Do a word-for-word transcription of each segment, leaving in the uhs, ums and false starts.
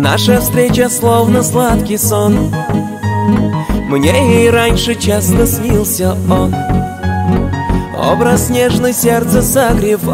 Наша встреча словно сладкий сон. Мне и раньше часто снился он. Образ нежный сердце согревал.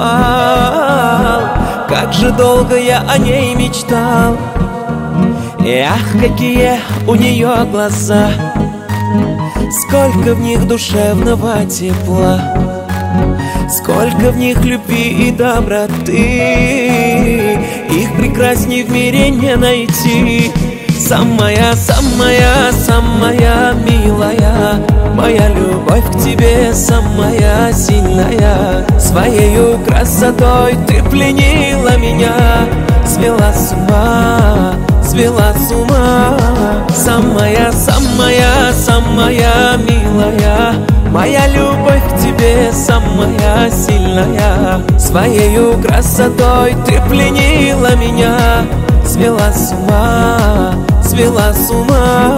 Как же долго я о ней мечтал. И ах, какие у нее глаза, сколько в них душевного тепла, сколько в них любви и доброты. Их прекрасней в мире не найти. Самая, самая, самая милая, моя любовь к тебе самая сильная. Своею красотой ты пленила меня, свела с ума, свела с ума. Самая, самая, самая милая, моя любовь к тебе самая сильная. Своею красотой ты пленила меня, свела с ума, свела с ума.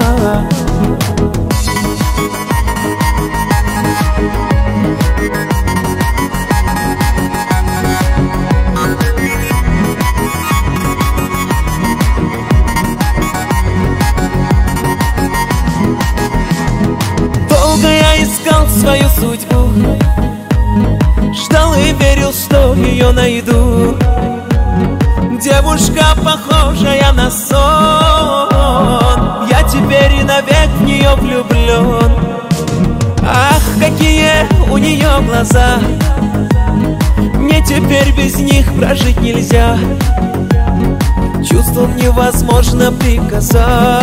Долго я искал свою судьбу, ждал и верил, что ее найду. Девушка, похожая на сон, я теперь и навек в нее влюблен. Ах, какие у нее глаза, мне теперь без них прожить нельзя. Чувствам невозможно приказать,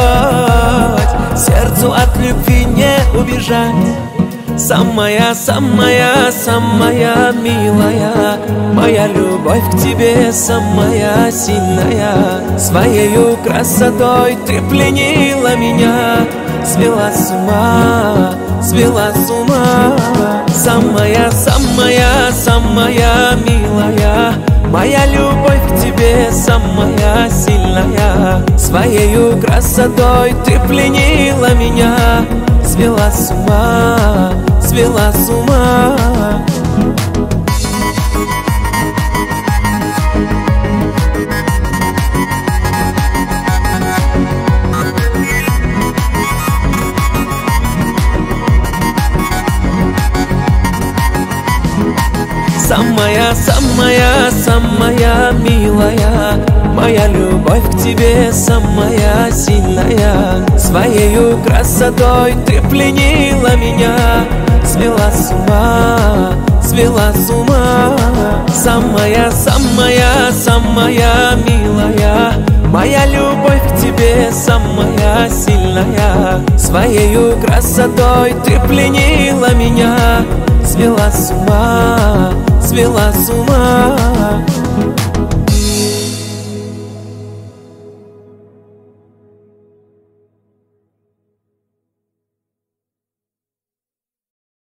сердцу от любви не убежать. Самая, самая, самая милая, моя любовь к тебе самая сильная. Своею красотой ты пленила меня, свела с ума, свела с ума. Самая, самая, самая милая, моя любовь к тебе самая сильная. Своею красотой ты пленила меня, свела с ума, свела с ума. Самая, самая, самая милая, моя любовь к тебе самая сильная. Своею красотой ты пленила меня, свела с ума, свела с ума. Самая, самая, самая милая, моя любовь к тебе самая сильная. Своею красотой ты пленила меня, свела с ума, свела с ума.